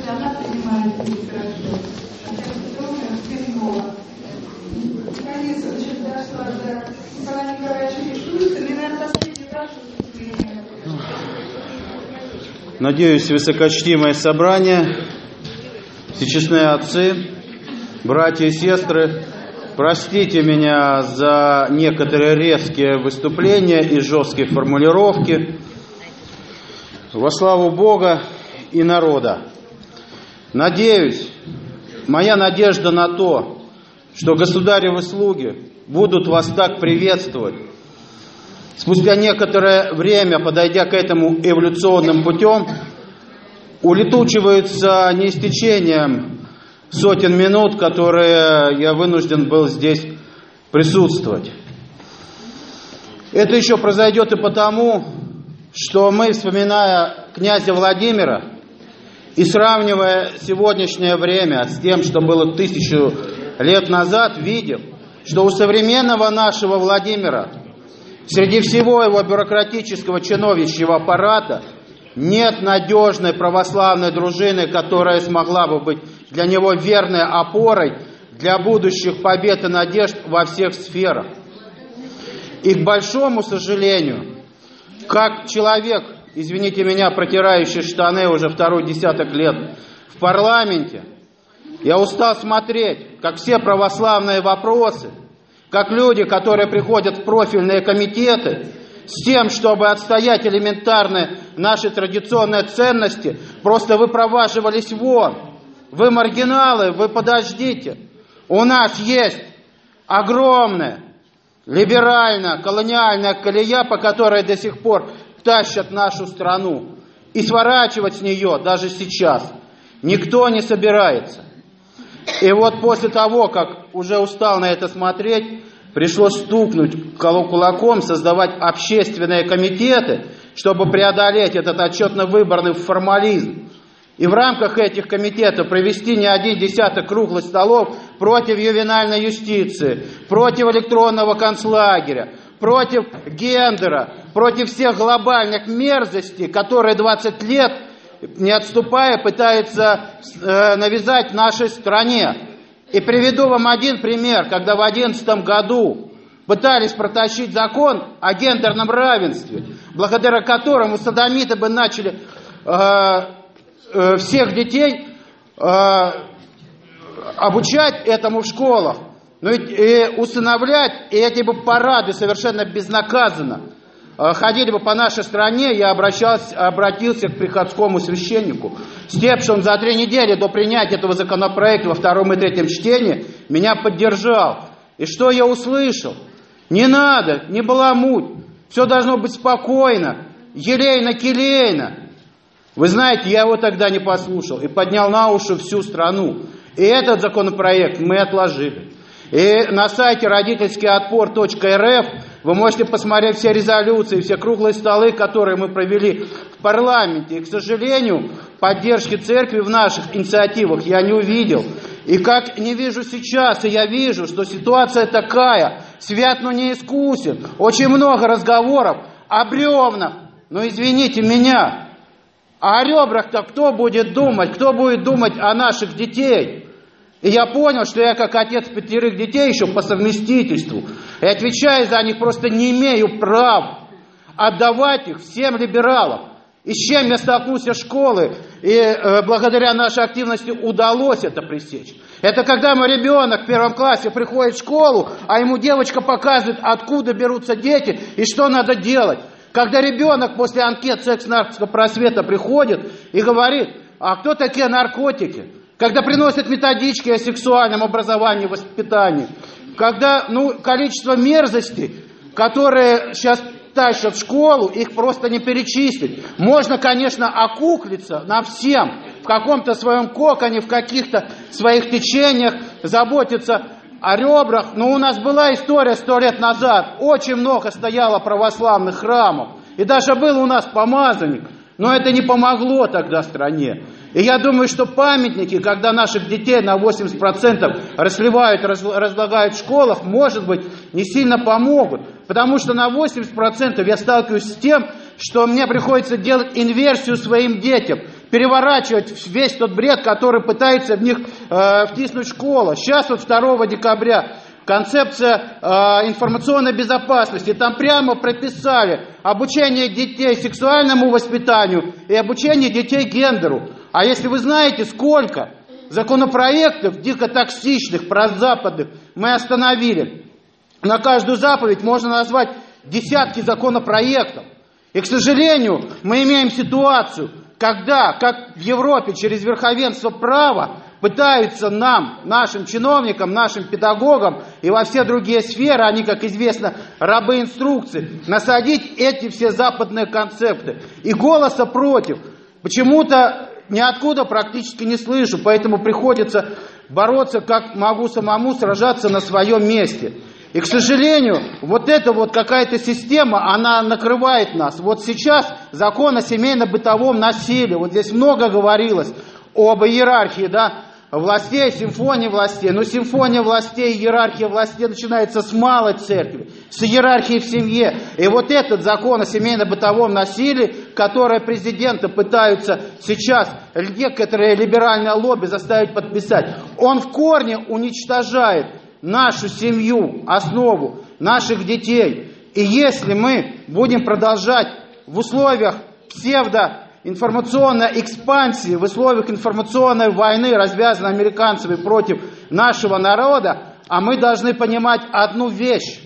если она принимает электрожил. Наконец, значит, дошла до Николая Николаевича Мишустина, и, наверное, последний раз выступление. Надеюсь, высокочтимое собрание, всечестные отцы, братья и сестры, простите меня за некоторые резкие выступления и жесткие формулировки во славу Бога и народа. Надеюсь, моя надежда на то, что государевы слуги будут вас так приветствовать, спустя некоторое время, подойдя к этому эволюционным путем, улетучиваются не с течением сотен минут, которые я вынужден был здесь присутствовать. Это еще произойдет и потому, что мы, вспоминая князя Владимира и сравнивая сегодняшнее время с тем, что было 1000 лет назад, видим, что у современного нашего Владимира среди всего его бюрократического чиновничьего аппарата нет надежной православной дружины, которая смогла бы быть для него верной опорой для будущих побед и надежд во всех сферах. И, к большому сожалению, как человек, извините меня, протирающий штаны уже второй десяток лет в парламенте, я устал смотреть, как все православные вопросы, как люди, которые приходят в профильные комитеты с тем, чтобы отстоять элементарные наши традиционные ценности, просто выпроваживались вон. Вы маргиналы, вы подождите. У нас есть огромная либерально-колониальная колея, по которой до сих пор тащат нашу страну. И сворачивать с нее даже сейчас никто не собирается. И вот после того, как уже устал на это смотреть, пришлось стукнуть кулаком, создавать общественные комитеты, чтобы преодолеть этот отчетно-выборный формализм. И в рамках этих комитетов провести не один десяток круглых столов против ювенальной юстиции, против электронного концлагеря, против гендера, против всех глобальных мерзостей, которые 20 лет, не отступая, пытаются навязать нашей стране. И приведу вам один пример, когда в 2011 году пытались протащить закон о гендерном равенстве, благодаря которому содомиты бы начали всех детей обучать этому в школах, ну и усыновлять, и эти бы парады совершенно безнаказанно ходили бы по нашей стране. Я обратился к приходскому священнику с тем, что он за 3 недели до принятия этого законопроекта во 2 и 3 чтении меня поддержал. И что я услышал? Не надо, не баламуть, все должно быть спокойно, елейно-келейно. Вы знаете, я его тогда не послушал и поднял на уши всю страну. И этот законопроект мы отложили. И на сайте родительскийотпор.рф вы можете посмотреть все резолюции, все круглые столы, которые мы провели в парламенте. И, к сожалению, поддержки церкви в наших инициативах я не увидел. И как не вижу сейчас, и я вижу, что ситуация такая, свят, но не искусен. Очень много разговоров о бревнах. Но извините меня, а о ребрах-то кто будет думать? Кто будет думать о наших детей? И я понял, что я как отец 5 детей еще по совместительству, и отвечая за них, просто не имею права отдавать их всем либералам. И с чем я столкнулся в школе, и благодаря нашей активности удалось это пресечь. Это когда мой ребенок в 1 классе приходит в школу, а ему девочка показывает, откуда берутся дети и что надо делать. Когда ребенок после анкет секс-наркотического просвета приходит и говорит, а кто такие наркотики? Когда приносят методички о сексуальном образовании и воспитании, когда количество мерзостей, которые сейчас тащат в школу, их просто не перечислить. Можно, конечно, окуклиться на всем, в каком-то своем коконе, в каких-то своих течениях, заботиться о ребрах. Но у нас была история 100 лет назад, очень много стояло православных храмов, и даже был у нас помазанник, но это не помогло тогда стране. И я думаю, что памятники, когда наших детей на 80% расливают, разлагают в школах, может быть, не сильно помогут. Потому что на 80% я сталкиваюсь с тем, что мне приходится делать инверсию своим детям. переворачивать весь тот бред, который пытается в них втиснуть школа. Сейчас вот 2 декабря концепция информационной безопасности. Там прямо прописали обучение детей сексуальному воспитанию и обучение детей гендеру. А если вы знаете, сколько законопроектов дико токсичных, прозападных мы остановили. На каждую заповедь можно назвать десятки законопроектов. И, к сожалению, мы имеем ситуацию, когда, как в Европе, через верховенство права пытаются нам, нашим чиновникам, нашим педагогам и во все другие сферы, они, как известно, рабы инструкций, насадить эти все западные концепты. И голоса против почему-то ниоткуда практически не слышу, поэтому приходится бороться как могу самому, сражаться на своем месте. И, к сожалению, вот эта вот какая-то система, она накрывает нас. Вот сейчас закон о семейно-бытовом насилии, вот здесь много говорилось об иерархии, да, властей, симфонии властей. Но симфония властей, иерархия властей начинается с малой церкви, с иерархии в семье. И вот этот закон о семейно-бытовом насилии, который президенты пытаются сейчас некоторые либеральные лобби заставить подписать, он в корне уничтожает нашу семью, основу наших детей. И если мы будем продолжать в условиях псевдоинформационной экспансии, в условиях информационной войны, развязанной американцами против нашего народа, а мы должны понимать одну вещь.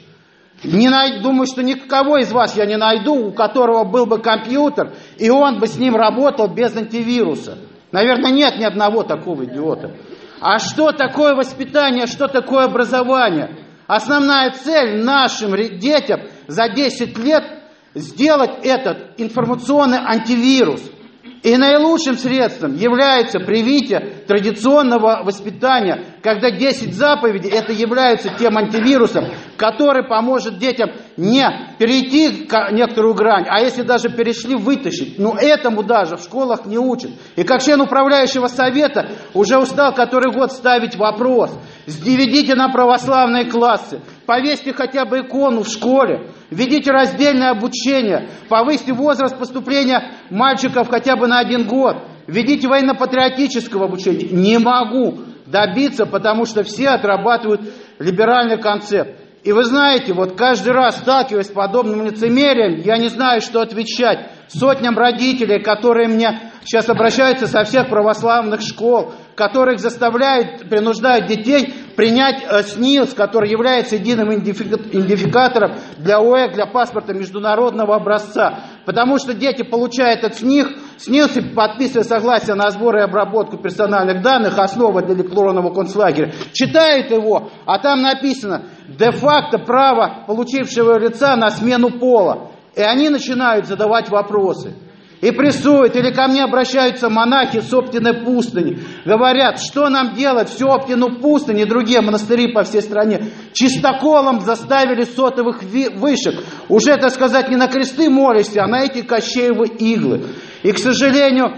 Думаю, что никого из вас я не найду, у которого был бы компьютер, и он бы с ним работал без антивируса. Наверное, нет ни одного такого идиота. А что такое воспитание, что такое образование? Основная цель нашим детям за 10 лет сделать этот информационный антивирус. И наилучшим средством является привитие традиционного воспитания, когда 10 заповедей это является тем антивирусом, который поможет детям не перейти некоторую грань, а если даже перешли, вытащить. Но этому даже в школах не учат. И как член управляющего совета уже устал который год ставить вопрос: введите на православные классы, повесьте хотя бы икону в школе, введите раздельное обучение, повысьте возраст поступления мальчиков хотя бы на 1 год, введите военно-патриотического обучения. Не могу добиться, потому что все отрабатывают либеральный концепт. И вы знаете, вот каждый раз, сталкиваясь с подобным лицемерием, я не знаю, что отвечать сотням родителей, которые мне сейчас обращаются со всех православных школ, которых принуждают детей принять СНИЛС, который является единым идентификатором для ОЭК, для паспорта международного образца. Потому что дети получают этот СНИЛС и подписывая согласие на сбор и обработку персональных данных, основа для электронного концлагеря, читают его, а там написано де-факто право получившего лица на смену пола. И они начинают задавать вопросы. И прессуют, или ко мне обращаются монахи с Оптиной пустыни. Говорят, что нам делать, всю Оптину пустыню и другие монастыри по всей стране чистоколом заставили сотовых вышек. Уже, так сказать, не на кресты молишься, а на эти Кощеевы иглы. И, к сожалению,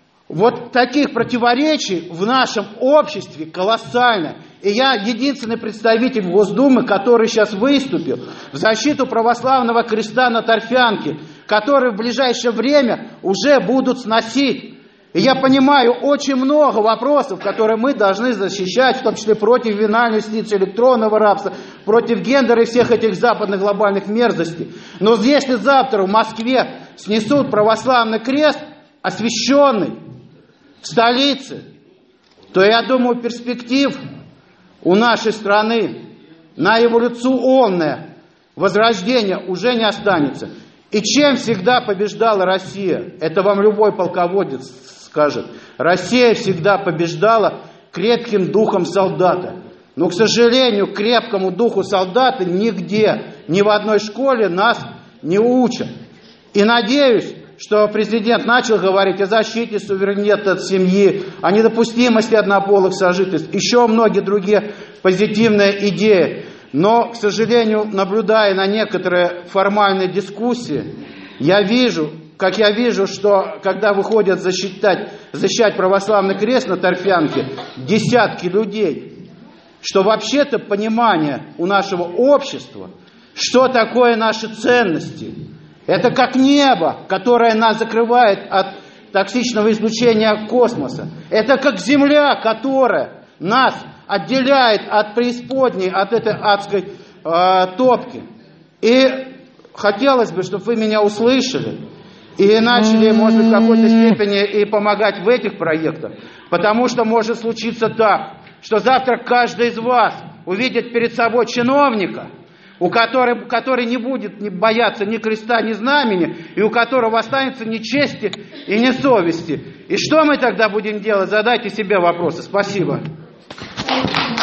вот таких противоречий в нашем обществе колоссально. И я единственный представитель Госдумы, который сейчас выступил в защиту православного креста на торфянке, который в ближайшее время уже будут сносить. И я понимаю, очень много вопросов, которые мы должны защищать, в том числе против венальной юстиции, электронного рабства, против гендера и всех этих западных глобальных мерзостей. Но если завтра в Москве снесут православный крест, освященный в столице, то, я думаю, перспектив у нашей страны на эволюционное возрождение уже не останется. И чем всегда побеждала Россия? Это вам любой полководец скажет. Россия всегда побеждала крепким духом солдата. Но, к сожалению, крепкому духу солдата нигде, ни в одной школе нас не учат. И надеюсь, что президент начал говорить о защите суверенитета семьи, о недопустимости однополых сожительств, еще многие другие позитивные идеи. Но, к сожалению, наблюдая на некоторые формальные дискуссии, я вижу, что когда выходят защищать православный крест на торфянке десятки людей, что вообще-то понимание у нашего общества, что такое наши ценности, это как небо, которое нас закрывает от токсичного излучения космоса. Это как Земля, которая нас отделяет от преисподней, от этой адской топки. И хотелось бы, чтобы вы меня услышали и начали, может быть, в какой-то степени и помогать в этих проектах. Потому что может случиться так, что завтра каждый из вас увидит перед собой чиновника, который не будет бояться ни креста, ни знамени, и у которого останется ни чести и ни совести. И что мы тогда будем делать? Задайте себе вопросы. Спасибо.